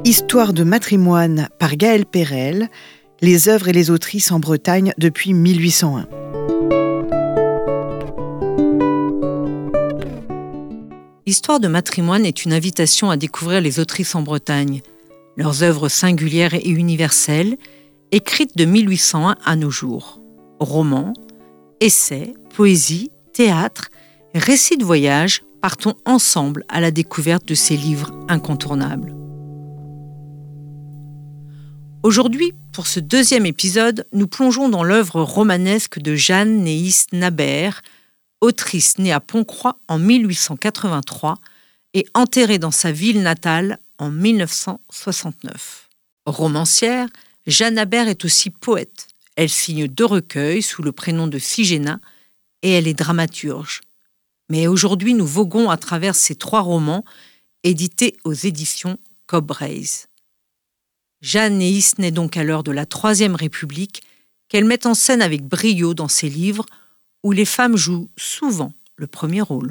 Histoire de matrimoine par Gaëlle Perel, les œuvres et les autrices en Bretagne depuis 1801. Histoire de matrimoine est une invitation à découvrir les autrices en Bretagne, leurs œuvres singulières et universelles, écrites de 1801 à nos jours. Romans, essais, poésie, théâtre, récits de voyage, partons ensemble à la découverte de ces livres incontournables. Aujourd'hui, pour ce deuxième épisode, nous plongeons dans l'œuvre romanesque de Jeanne Néis Nabert, autrice née à Pontcroix en 1883 et enterrée dans sa ville natale en 1969. Romancière, Jeanne Nabert est aussi poète. Elle signe 2 recueils sous le prénom de Phigéna et elle est dramaturge. Mais aujourd'hui, nous voguons à travers ces 3 romans édités aux éditions Cobreys. Jeanne Néis naît donc à l'heure de la Troisième République qu'elle met en scène avec brio dans ses livres où les femmes jouent souvent le premier rôle.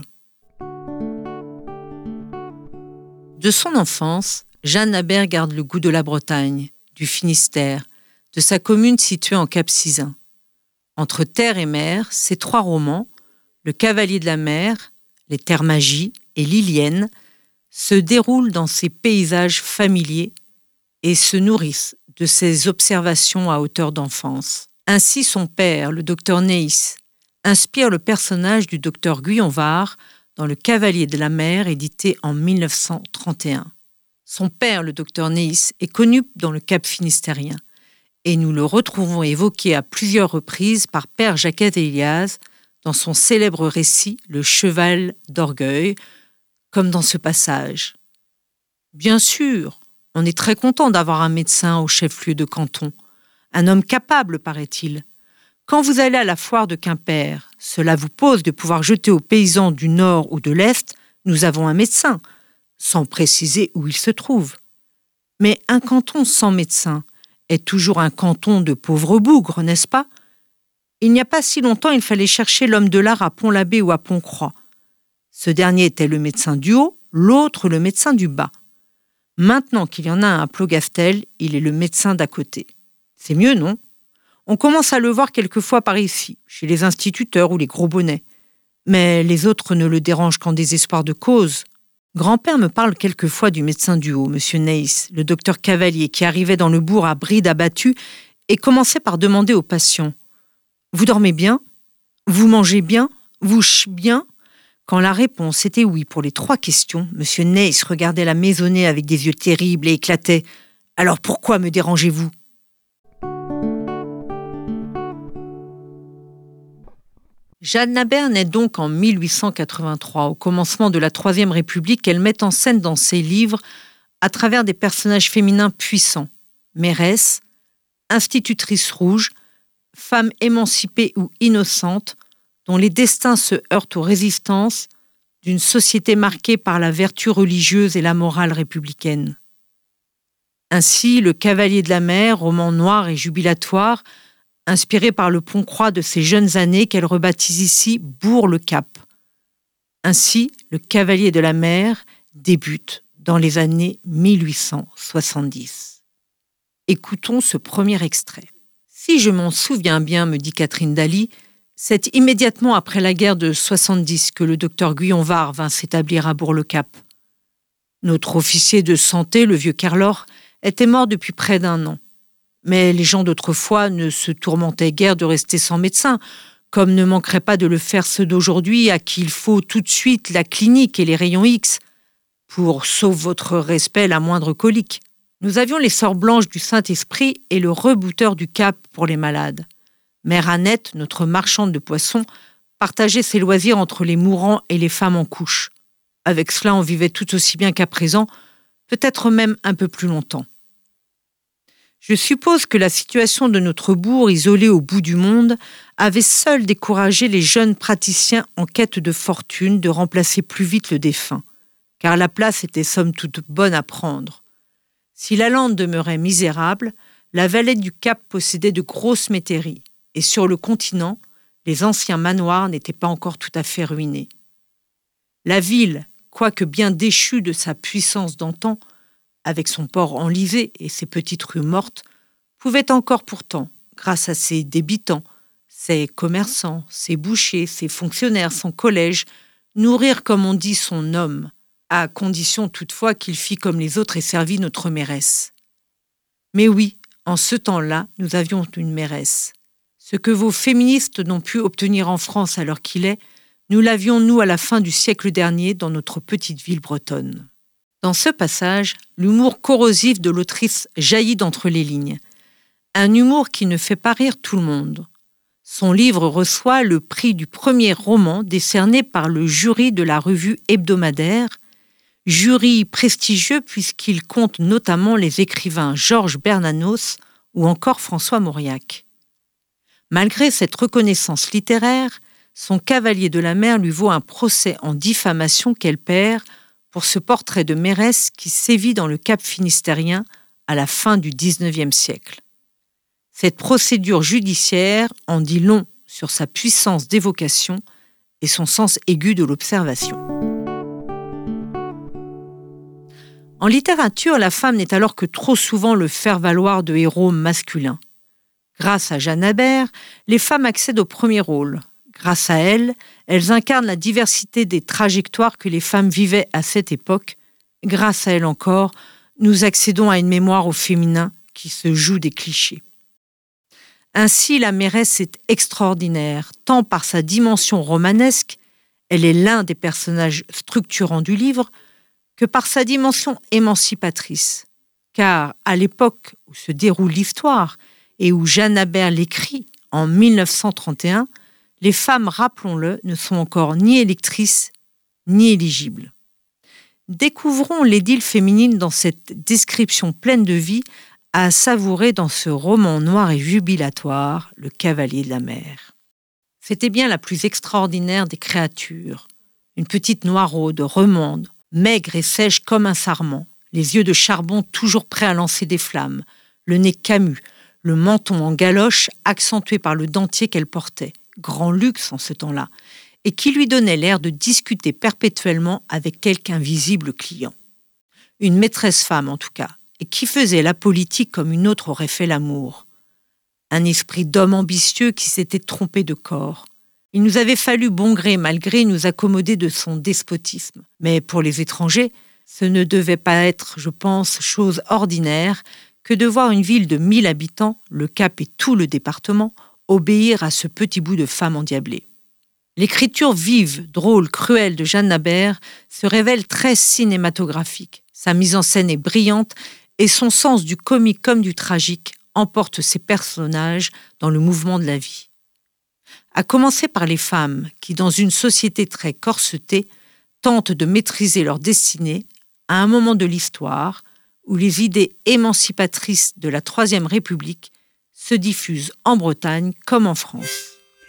De son enfance, Jeanne Nabert garde le goût de la Bretagne, du Finistère, de sa commune située en Cap-Sizun. Entre terre et mer, ces 3 romans, Le Cavalier de la mer, Les Terres Magies et Lilienne, se déroulent dans ces paysages familiers et se nourrissent de ses observations à hauteur d'enfance. Ainsi, son père, le docteur Néis, inspire le personnage du docteur Guyonvar dans Le Cavalier de la mer, édité en 1931. Son père, le docteur Néis, est connu dans le Cap finistérien et nous le retrouvons évoqué à plusieurs reprises par Père Jacquet-Eliaz dans son célèbre récit Le Cheval d'Orgueil, comme dans ce passage. Bien sûr, on est très content d'avoir un médecin au chef-lieu de canton, un homme capable, paraît-il. Quand vous allez à la foire de Quimper, cela vous pose de pouvoir jeter aux paysans du Nord ou de l'Est « Nous avons un médecin », sans préciser où il se trouve. Mais un canton sans médecin est toujours un canton de pauvres bougres, n'est-ce pas ? Il n'y a pas si longtemps, il fallait chercher l'homme de l'art à Pont-l'Abbé ou à Pontcroix. Ce dernier était le médecin du haut, l'autre le médecin du bas. Maintenant qu'il y en a un à Plogastel, il est le médecin d'à côté. C'est mieux, non ? On commence à le voir quelquefois par ici, chez les instituteurs ou les gros bonnets. Mais les autres ne le dérangent qu'en désespoir de cause. Grand-père me parle quelquefois du médecin du haut, M. Néis, le docteur Cavalier, qui arrivait dans le bourg à bride abattue et commençait par demander aux patients « Vous dormez bien ? Vous mangez bien ? Vous bien ?» Quand la réponse était oui pour les 3 questions, M. Néis regardait la maisonnée avec des yeux terribles et éclatait « Alors pourquoi me dérangez-vous » Jeanne Nabert naît donc en 1883, au commencement de la Troisième République, qu'elle met en scène dans ses livres à travers des personnages féminins puissants, mairesses, institutrices rouges, femmes émancipées ou innocentes, dont les destins se heurtent aux résistances d'une société marquée par la vertu religieuse et la morale républicaine. Ainsi, Le Cavalier de la mer, roman noir et jubilatoire, inspiré par le Pontcroix de ses jeunes années qu'elle rebaptise ici Bourg-le-Cap. Ainsi, Le Cavalier de la mer débute dans les années 1870. Écoutons ce premier extrait. « Si je m'en souviens bien, me dit Catherine Daly, c'est immédiatement après la guerre de 70 que le docteur Guyonvar vint s'établir à Bourg-le-Cap. Notre officier de santé, le vieux Carlor, était mort depuis près d'1 an. Mais les gens d'autrefois ne se tourmentaient guère de rester sans médecin, comme ne manqueraient pas de le faire ceux d'aujourd'hui à qui il faut tout de suite la clinique et les rayons X, pour, sauf votre respect, la moindre colique. Nous avions les sœurs blanches du Saint-Esprit et le rebouteur du Cap pour les malades. Mère Annette, notre marchande de poissons, partageait ses loisirs entre les mourants et les femmes en couche. Avec cela, on vivait tout aussi bien qu'à présent, peut-être même un peu plus longtemps. Je suppose que la situation de notre bourg, isolé au bout du monde, avait seule découragé les jeunes praticiens en quête de fortune de remplacer plus vite le défunt, car la place était somme toute bonne à prendre. Si la lande demeurait misérable, la vallée du Cap possédait de grosses métairies, et sur le continent, les anciens manoirs n'étaient pas encore tout à fait ruinés. La ville, quoique bien déchue de sa puissance d'antan, avec son port enlisé et ses petites rues mortes, pouvait encore pourtant, grâce à ses débitants, ses commerçants, ses bouchers, ses fonctionnaires, son collège, nourrir, comme on dit, son homme, à condition toutefois qu'il fît comme les autres et servît notre mairesse. Mais oui, en ce temps-là, nous avions une mairesse. Ce que vos féministes n'ont pu obtenir en France à l'heure qu'il est, nous l'avions, nous, à la fin du siècle dernier, dans notre petite ville bretonne. Dans ce passage, l'humour corrosif de l'autrice jaillit d'entre les lignes. Un humour qui ne fait pas rire tout le monde. Son livre reçoit le prix du premier roman décerné par le jury de la revue hebdomadaire, jury prestigieux puisqu'il compte notamment les écrivains Georges Bernanos ou encore François Mauriac. Malgré cette reconnaissance littéraire, son cavalier de la mer lui vaut un procès en diffamation qu'elle perd pour ce portrait de mairesse qui sévit dans le Cap finistérien à la fin du XIXe siècle. Cette procédure judiciaire en dit long sur sa puissance d'évocation et son sens aigu de l'observation. En littérature, la femme n'est alors que trop souvent le faire-valoir de héros masculins. Grâce à Jeanne Habert, les femmes accèdent au premier rôle. Grâce à elles, elles incarnent la diversité des trajectoires que les femmes vivaient à cette époque. Grâce à elles encore, nous accédons à une mémoire au féminin qui se joue des clichés. Ainsi, la mairesse est extraordinaire, tant par sa dimension romanesque, elle est l'un des personnages structurants du livre, que par sa dimension émancipatrice. Car à l'époque où se déroule l'histoire et où Jeanne Habert l'écrit en 1931, les femmes, rappelons-le, ne sont encore ni électrices ni éligibles. Découvrons l'idylle féminine dans cette description pleine de vie à savourer dans ce roman noir et jubilatoire, Le Cavalier de la mer. C'était bien la plus extraordinaire des créatures. Une petite noiraude, remande, maigre et sèche comme un sarment, les yeux de charbon toujours prêts à lancer des flammes, le nez camus, le menton en galoche accentué par le dentier qu'elle portait, grand luxe en ce temps-là, et qui lui donnait l'air de discuter perpétuellement avec quelque invisible client. Une maîtresse femme en tout cas, et qui faisait la politique comme une autre aurait fait l'amour. Un esprit d'homme ambitieux qui s'était trompé de corps. Il nous avait fallu bon gré mal gré nous accommoder de son despotisme. Mais pour les étrangers, ce ne devait pas être, je pense, chose ordinaire que de voir une ville de 1000 habitants, le Cap et tout le département, obéir à ce petit bout de femme endiablée. L'écriture vive, drôle, cruelle de Jeanne Habert se révèle très cinématographique. Sa mise en scène est brillante et son sens du comique comme du tragique emporte ses personnages dans le mouvement de la vie. À commencer par les femmes qui, dans une société très corsetée, tentent de maîtriser leur destinée à un moment de l'histoire où les idées émancipatrices de la Troisième République se diffusent en Bretagne comme en France.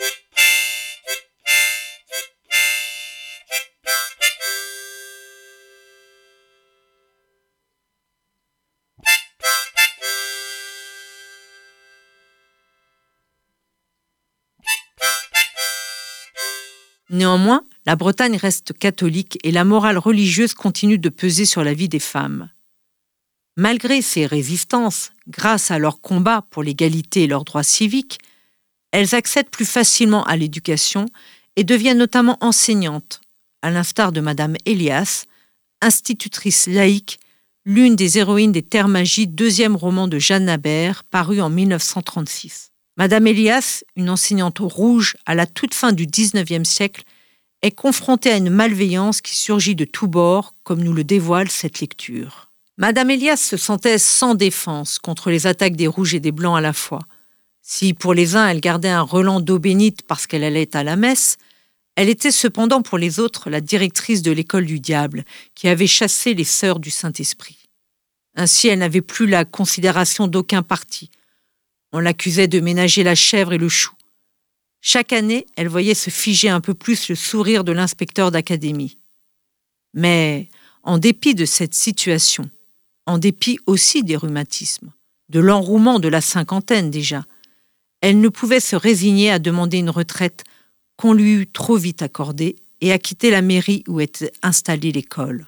Néanmoins, la Bretagne reste catholique et la morale religieuse continue de peser sur la vie des femmes. Malgré ces résistances, grâce à leur combat pour l'égalité et leurs droits civiques, elles accèdent plus facilement à l'éducation et deviennent notamment enseignantes, à l'instar de Madame Elias, institutrice laïque, l'une des héroïnes des Terres Magies, deuxième roman de Jeanne Habert, paru en 1936. Madame Elias, une enseignante rouge à la toute fin du XIXe siècle, est confrontée à une malveillance qui surgit de tous bords, comme nous le dévoile cette lecture. Madame Elias se sentait sans défense contre les attaques des rouges et des blancs à la fois. Si pour les uns elle gardait un relent d'eau bénite parce qu'elle allait à la messe, elle était cependant pour les autres la directrice de l'école du diable, qui avait chassé les sœurs du Saint-Esprit. Ainsi, elle n'avait plus la considération d'aucun parti. On l'accusait de ménager la chèvre et le chou. Chaque année, elle voyait se figer un peu plus le sourire de l'inspecteur d'académie. Mais, en dépit de cette situation, en dépit aussi des rhumatismes, de l'enrouement de la cinquantaine déjà, elle ne pouvait se résigner à demander une retraite qu'on lui eût trop vite accordée et à quitter la mairie où était installée l'école.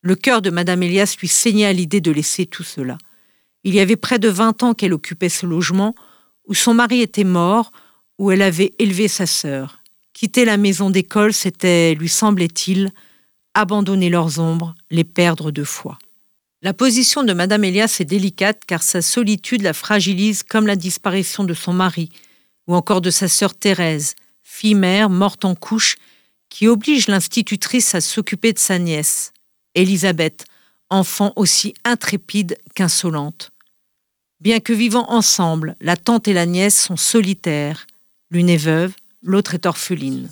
Le cœur de Madame Elias lui saignait à l'idée de laisser tout cela. Il y avait près de 20 ans qu'elle occupait ce logement, où son mari était mort, où elle avait élevé sa sœur. Quitter la maison d'école, c'était, lui semblait-il, abandonner leurs ombres, les perdre de fois. La position de Madame Elias est délicate car sa solitude la fragilise comme la disparition de son mari ou encore de sa sœur Thérèse, fille-mère morte en couche, qui oblige l'institutrice à s'occuper de sa nièce, Élisabeth, enfant aussi intrépide qu'insolente. Bien que vivant ensemble, la tante et la nièce sont solitaires. L'une est veuve, l'autre est orpheline.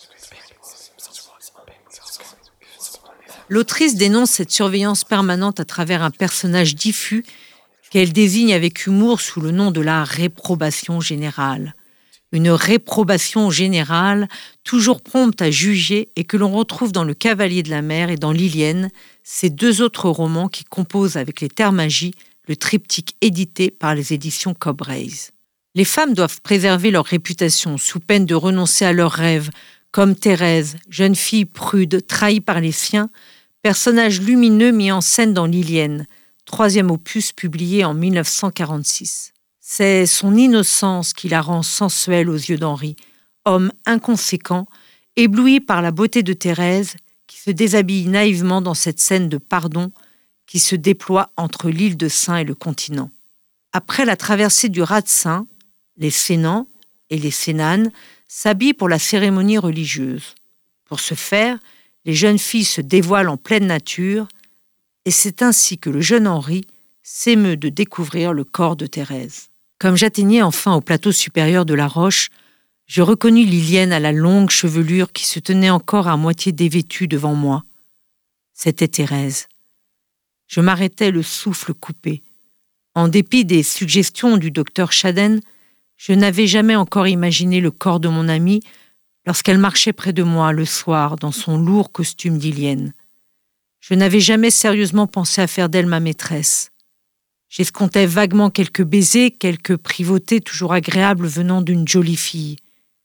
L'autrice dénonce cette surveillance permanente à travers un personnage diffus qu'elle désigne avec humour sous le nom de la réprobation générale. Une réprobation générale, toujours prompte à juger et que l'on retrouve dans Le Cavalier de la Mer et dans Lilienne, ces deux autres romans qui composent avec les Terres Magie le triptyque édité par les éditions Cobreys. Les femmes doivent préserver leur réputation sous peine de renoncer à leurs rêves, comme Thérèse, jeune fille prude, trahie par les siens, personnage lumineux mis en scène dans Lilienne, 3e opus publié en 1946. C'est son innocence qui la rend sensuelle aux yeux d'Henri, homme inconséquent, ébloui par la beauté de Thérèse, qui se déshabille naïvement dans cette scène de pardon qui se déploie entre l'île de Sein et le continent. Après la traversée du Raz-Sein, les Sénans et les Sénanes s'habillent pour la cérémonie religieuse. Pour ce faire, les jeunes filles se dévoilent en pleine nature, et c'est ainsi que le jeune Henri s'émeut de découvrir le corps de Thérèse. Comme j'atteignais enfin au plateau supérieur de la roche, je reconnus Lilienne à la longue chevelure qui se tenait encore à moitié dévêtue devant moi. C'était Thérèse. Je m'arrêtais le souffle coupé. En dépit des suggestions du docteur Chaden, je n'avais jamais encore imaginé le corps de mon amie lorsqu'elle marchait près de moi le soir dans son lourd costume d'Ilienne. Je n'avais jamais sérieusement pensé à faire d'elle ma maîtresse. J'escomptais vaguement quelques baisers, quelques privautés toujours agréables venant d'une jolie fille.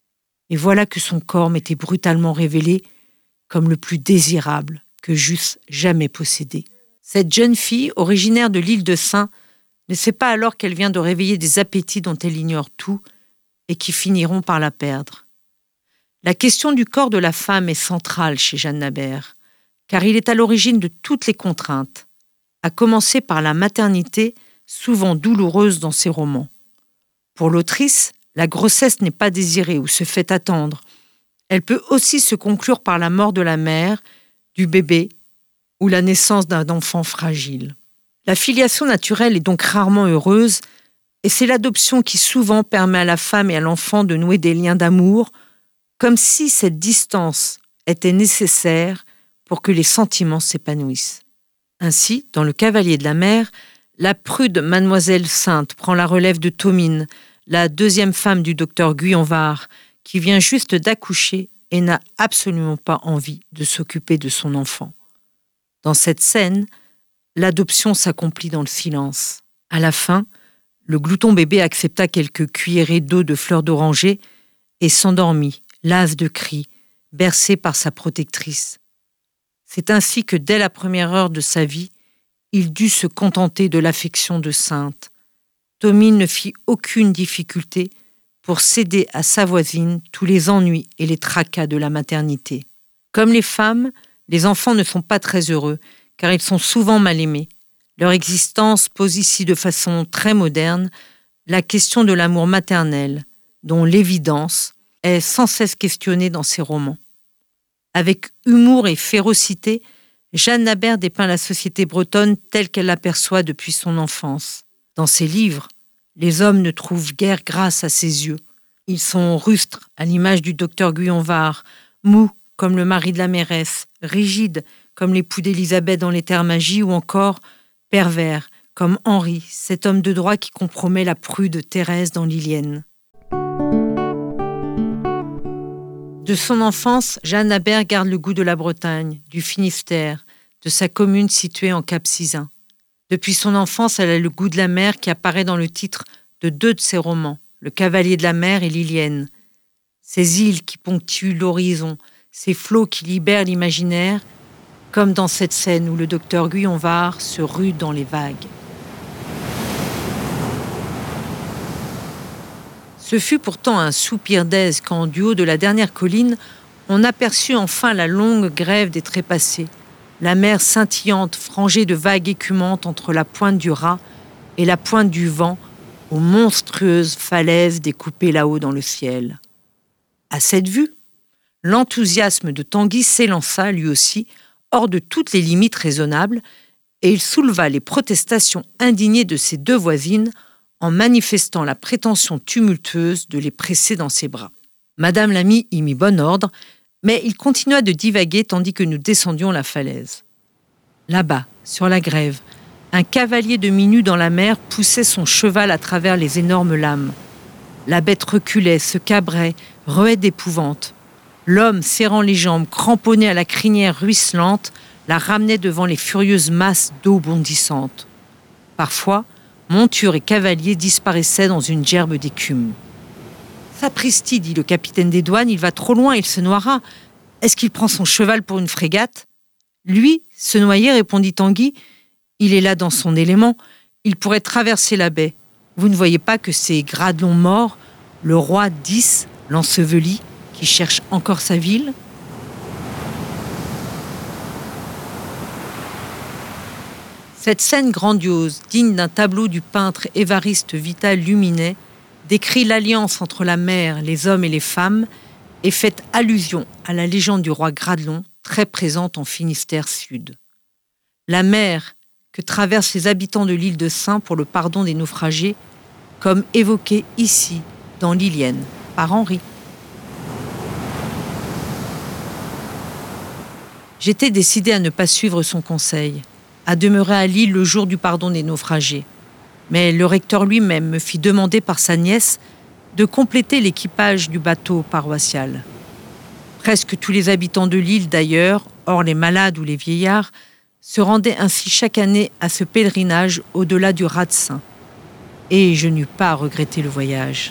Et voilà que son corps m'était brutalement révélé comme le plus désirable que j'eusse jamais possédé. Cette jeune fille, originaire de l'île de Sein, ne sait pas alors qu'elle vient de réveiller des appétits dont elle ignore tout et qui finiront par la perdre. La question du corps de la femme est centrale chez Jeanne Nabert, car il est à l'origine de toutes les contraintes, à commencer par la maternité, souvent douloureuse dans ses romans. Pour l'autrice, la grossesse n'est pas désirée ou se fait attendre. Elle peut aussi se conclure par la mort de la mère, du bébé ou la naissance d'un enfant fragile. La filiation naturelle est donc rarement heureuse et c'est l'adoption qui souvent permet à la femme et à l'enfant de nouer des liens d'amour, comme si cette distance était nécessaire pour que les sentiments s'épanouissent. Ainsi, dans Le Cavalier de la Mer, la prude Mademoiselle Sainte prend la relève de Thomine, la deuxième femme du docteur Guyon-Var, qui vient juste d'accoucher et n'a absolument pas envie de s'occuper de son enfant. Dans cette scène, l'adoption s'accomplit dans le silence. À la fin, le glouton bébé accepta quelques cuillerées d'eau de fleurs d'oranger et s'endormit, las de cris, bercé par sa protectrice. C'est ainsi que dès la première heure de sa vie, il dut se contenter de l'affection de Sainte. Thomine ne fit aucune difficulté pour céder à sa voisine tous les ennuis et les tracas de la maternité. Comme les femmes, les enfants ne sont pas très heureux, car ils sont souvent mal aimés. Leur existence pose ici de façon très moderne la question de l'amour maternel, dont l'évidence est sans cesse questionnée dans ses romans. Avec humour et férocité, Jeanne Nabert dépeint la société bretonne telle qu'elle l'aperçoit depuis son enfance. Dans ses livres, les hommes ne trouvent guère grâce à ses yeux. Ils sont rustres, à l'image du docteur Guyon-Var, mous comme le mari de la mairesse, rigides comme l'époux d'Élisabeth dans Les Terres Magie, ou encore pervers comme Henri, cet homme de droit qui compromet la prude Thérèse dans Lilienne. De son enfance, Jeanne Nabert garde le goût de la Bretagne, du Finistère, de sa commune située en Cap-Sizun. Depuis son enfance, elle a le goût de la mer qui apparaît dans le titre de 2 de ses romans, Le Cavalier de la Mer et Lilienne. Ces îles qui ponctuent l'horizon, ces flots qui libèrent l'imaginaire, comme dans cette scène où le docteur Guyonvar se rue dans les vagues. Ce fut pourtant un soupir d'aise quand, du haut de la dernière colline, on aperçut enfin la longue grève des trépassés, la mer scintillante frangée de vagues écumantes entre la pointe du Raz et la pointe du Vent, aux monstrueuses falaises découpées là-haut dans le ciel. À cette vue, l'enthousiasme de Tanguy s'élança, lui aussi, hors de toutes les limites raisonnables, et il souleva les protestations indignées de ses deux voisines en manifestant la prétention tumultueuse de les presser dans ses bras. Madame Lamy y mit bon ordre, mais il continua de divaguer tandis que nous descendions la falaise. Là-bas, sur la grève, un cavalier demi-nu dans la mer poussait son cheval à travers les énormes lames. La bête reculait, se cabrait, ruait d'épouvante. L'homme, serrant les jambes, cramponné à la crinière ruisselante, la ramenait devant les furieuses masses d'eau bondissantes. Parfois, monture et cavalier disparaissaient dans une gerbe d'écume. « Sapristi, dit le capitaine des douanes, il va trop loin, il se noiera. Est-ce qu'il prend son cheval pour une frégate ?»« Lui, se noyer, répondit Tanguy. Il est là dans son élément. Il pourrait traverser la baie. Vous ne voyez pas que c'est Gradelon mort, le roi d'Is, l'enseveli, qui cherche encore sa ville ?» Cette scène grandiose, digne d'un tableau du peintre Évariste Vital Luminet, décrit l'alliance entre la mer, les hommes et les femmes et fait allusion à la légende du roi Gradelon, très présente en Finistère Sud. La mer que traversent les habitants de l'île de Sein pour le pardon des naufragés, comme évoqué ici, dans l'Ilienne, par Henri. J'étais décidé à ne pas suivre son conseil, à demeurer à l'île le jour du pardon des naufragés. Mais le recteur lui-même me fit demander par sa nièce de compléter l'équipage du bateau paroissial. Presque tous les habitants de l'île d'ailleurs, hors les malades ou les vieillards, se rendaient ainsi chaque année à ce pèlerinage au-delà du Raz de Sein. Et je n'eus pas à regretter le voyage.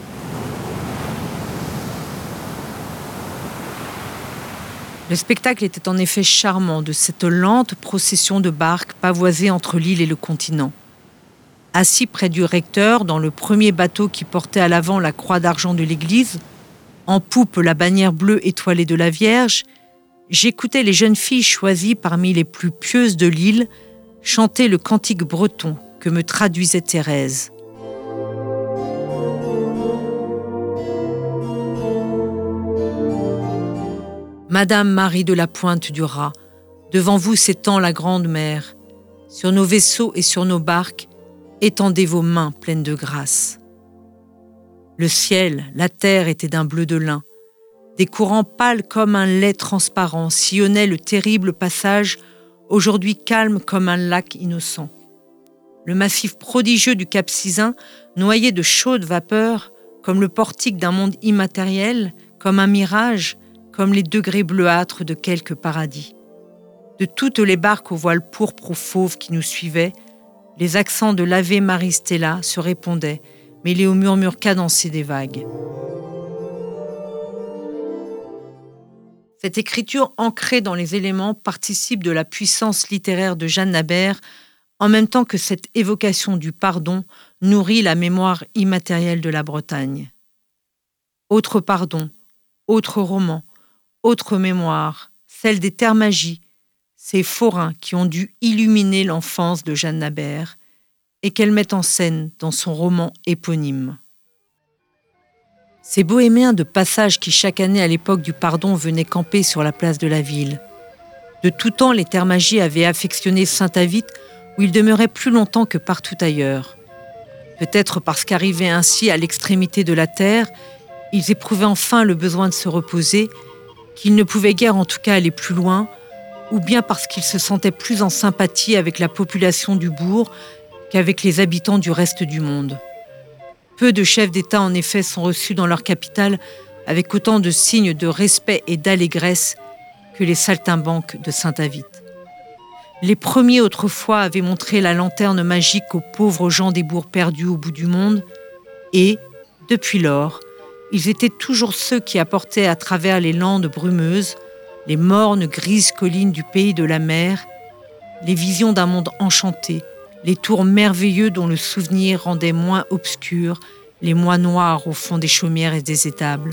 Le spectacle était en effet charmant de cette lente procession de barques pavoisées entre l'île et le continent. Assis près du recteur, dans le premier bateau qui portait à l'avant la croix d'argent de l'église, en poupe la bannière bleue étoilée de la Vierge, j'écoutais les jeunes filles choisies parmi les plus pieuses de l'île chanter le cantique breton que me traduisait Thérèse. Madame Marie de la Pointe du Raz, devant vous s'étend la grande mer. Sur nos vaisseaux et sur nos barques, étendez vos mains pleines de grâce. Le ciel, la terre étaient d'un bleu de lin. Des courants pâles comme un lait transparent sillonnaient le terrible passage, aujourd'hui calme comme un lac innocent. Le massif prodigieux du Cap Sizun, noyé de chaudes vapeurs, comme le portique d'un monde immatériel, comme un mirage, comme les degrés bleuâtres de quelque paradis. De toutes les barques aux voiles pourpres ou fauves qui nous suivaient, les accents de l'Ave Marie Stella se répondaient, mêlés aux murmures cadencés des vagues. Cette écriture ancrée dans les éléments participe de la puissance littéraire de Jeanne Nabert, en même temps que cette évocation du pardon nourrit la mémoire immatérielle de la Bretagne. Autre pardon, autre roman, autre mémoire, celle des terres magies, ces forains qui ont dû illuminer l'enfance de Jeanne Nabert et qu'elle met en scène dans son roman éponyme. Ces bohémiens de passage qui chaque année à l'époque du pardon venaient camper sur la place de la ville. De tout temps, les terres magies avaient affectionné Saint-Avit où il demeurait plus longtemps que partout ailleurs. Peut-être parce qu'arrivés ainsi à l'extrémité de la terre, ils éprouvaient enfin le besoin de se reposer, qu'ils ne pouvaient guère en tout cas aller plus loin, ou bien parce qu'ils se sentaient plus en sympathie avec la population du bourg qu'avec les habitants du reste du monde. Peu de chefs d'État en effet sont reçus dans leur capitale avec autant de signes de respect et d'allégresse que les saltimbanques de Saint-Avit. Les premiers autrefois avaient montré la lanterne magique aux pauvres gens des bourgs perdus au bout du monde et, depuis lors, ils étaient toujours ceux qui apportaient à travers les landes brumeuses, les mornes grises collines du pays de la mer, les visions d'un monde enchanté, les tours merveilleux dont le souvenir rendait moins obscurs les mois noirs au fond des chaumières et des étables.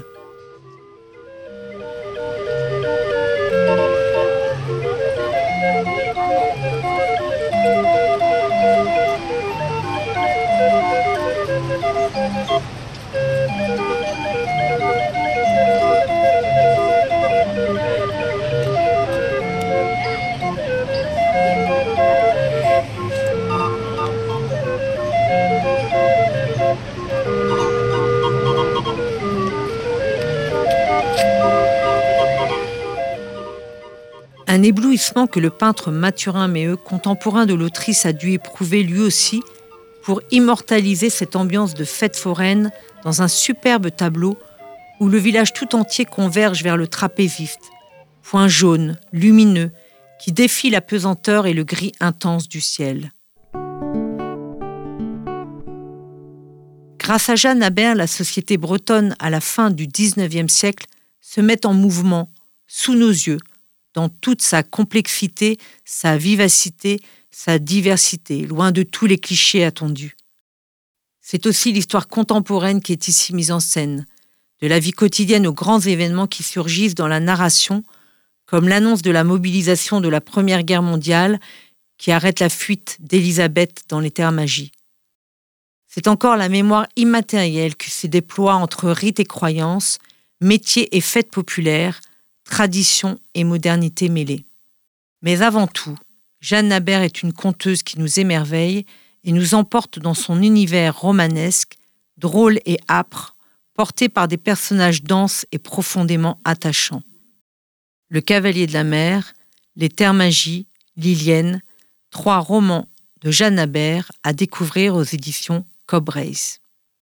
Un éblouissement que le peintre Mathurin Méheut, contemporain de l'autrice, a dû éprouver lui aussi pour immortaliser cette ambiance de fête foraine dans un superbe tableau où le village tout entier converge vers le trapéziste, point jaune, lumineux, qui défie la pesanteur et le gris intense du ciel. Grâce à Jeanne Habert, la société bretonne à la fin du XIXe siècle se met en mouvement sous nos yeux, dans toute sa complexité, sa vivacité, sa diversité, loin de tous les clichés attendus. C'est aussi l'histoire contemporaine qui est ici mise en scène, de la vie quotidienne aux grands événements qui surgissent dans la narration, comme l'annonce de la mobilisation de la Première Guerre mondiale qui arrête la fuite d'Élisabeth dans les terres magie. C'est encore la mémoire immatérielle qui se déploie entre rites et croyances, métiers et fêtes populaires, tradition et modernité mêlées. Mais avant tout, Jeanne Habert est une conteuse qui nous émerveille et nous emporte dans son univers romanesque, drôle et âpre, porté par des personnages denses et profondément attachants. Le Cavalier de la Mer, Les Terres Magie, Lilienne, 3 romans de Jeanne Habert à découvrir aux éditions Cobreis.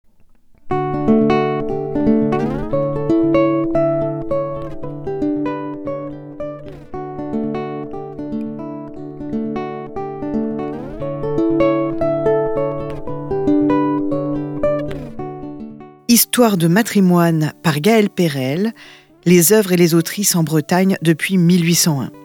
Histoire de matrimoine par Gaël Perel, les œuvres et les autrices en Bretagne depuis 1801.